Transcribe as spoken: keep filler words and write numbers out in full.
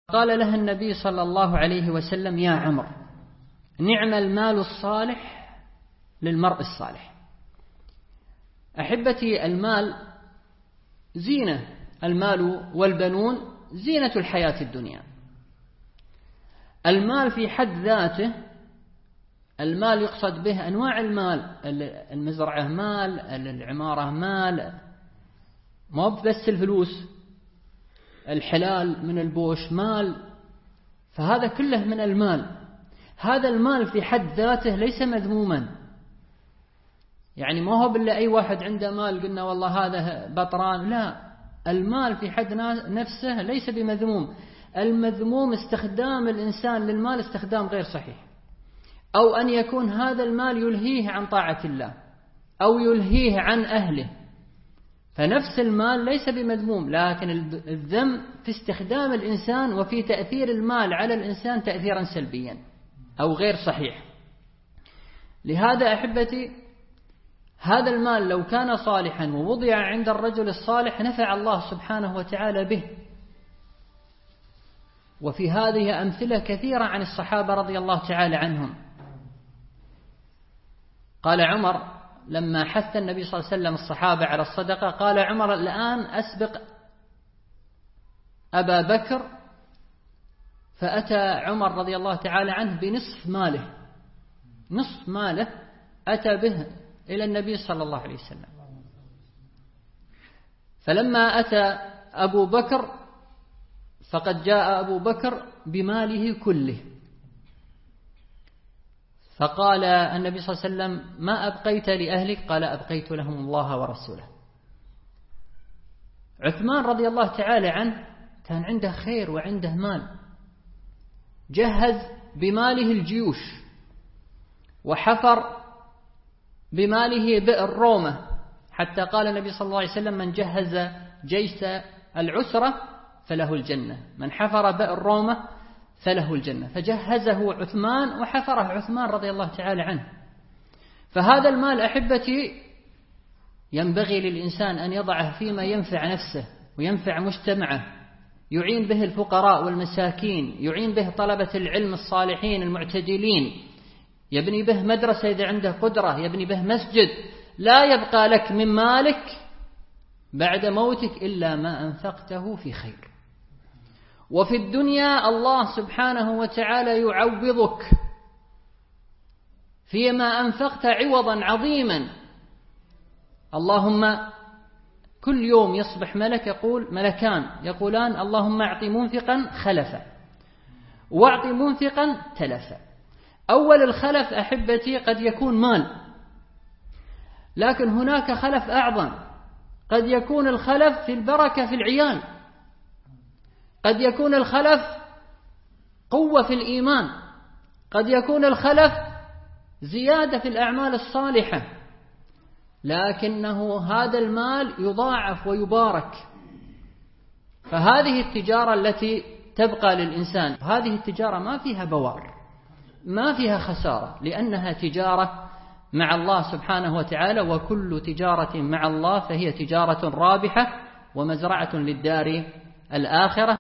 قال لها النبي صلى الله عليه وسلم: يا عمر، نعم المال الصالح للمرء الصالح. أحبتي، المال زينة، المال والبنون زينة الحياة الدنيا. المال في حد ذاته، المال يقصد به أنواع المال، المزرعة مال، العمارة مال، ما بس الفلوس، الحلال من البوش مال، فهذا كله من المال. هذا المال في حد ذاته ليس مذموما، يعني ما هو بالله أي واحد عنده مال قلنا والله هذا بطران، لا، المال في حد نفسه ليس بمذموم. المذموم استخدام الإنسان للمال استخدام غير صحيح، أو أن يكون هذا المال يلهيه عن طاعة الله أو يلهيه عن أهله، فنفس المال ليس بمذموم، لكن الذم في استخدام الإنسان وفي تأثير المال على الإنسان تأثيرا سلبيا أو غير صحيح. لهذا أحبتي، هذا المال لو كان صالحا ووضع عند الرجل الصالح نفع الله سبحانه وتعالى به. وفي هذه أمثلة كثيرة عن الصحابة رضي الله تعالى عنهم. قال عمر لما حث النبي صلى الله عليه وسلم الصحابة على الصدقة، قال عمر: الآن أسبق أبا بكر. فأتى عمر رضي الله تعالى عنه بنصف ماله، نصف ماله أتى به إلى النبي صلى الله عليه وسلم. فلما أتى أبو بكر فقد جاء أبو بكر بماله كله، فقال النبي صلى الله عليه وسلم: ما أبقيت لأهلك؟ قال: أبقيت لهم الله ورسوله. عثمان رضي الله تعالى عنه كان عنده خير وعنده مال، جهز بماله الجيوش، وحفر بماله بئر رومة، حتى قال النبي صلى الله عليه وسلم: من جهز جيش العسرة فله الجنة، من حفر بئر رومة فله الجنة. فجهزه عثمان وحفره عثمان رضي الله تعالى عنه. فهذا المال أحبتي ينبغي للإنسان أن يضعه فيما ينفع نفسه وينفع مجتمعه، يعين به الفقراء والمساكين، يعين به طلبة العلم الصالحين المعتدلين، يبني به مدرسة إذا عنده قدرة، يبني به مسجد. لا يبقى لك من مالك بعد موتك إلا ما أنفقته في خير. وفي الدنيا الله سبحانه وتعالى يعوضك فيما أنفقت عوضا عظيما. اللهم كل يوم يصبح ملك يقول ملكان يقولان: اللهم أعط منفقا خلفا واعط منفقا تلفا. أول الخلف أحبتي قد يكون مال، لكن هناك خلف أعظم، قد يكون الخلف في البركة في العيال، قد يكون الخلف قوة في الإيمان، قد يكون الخلف زيادة في الأعمال الصالحة، لكنه هذا المال يضاعف ويبارك. فهذه التجارة التي تبقى للإنسان، هذه التجارة ما فيها بوار، ما فيها خسارة، لأنها تجارة مع الله سبحانه وتعالى، وكل تجارة مع الله فهي تجارة رابحة ومزرعة للدار الآخرة.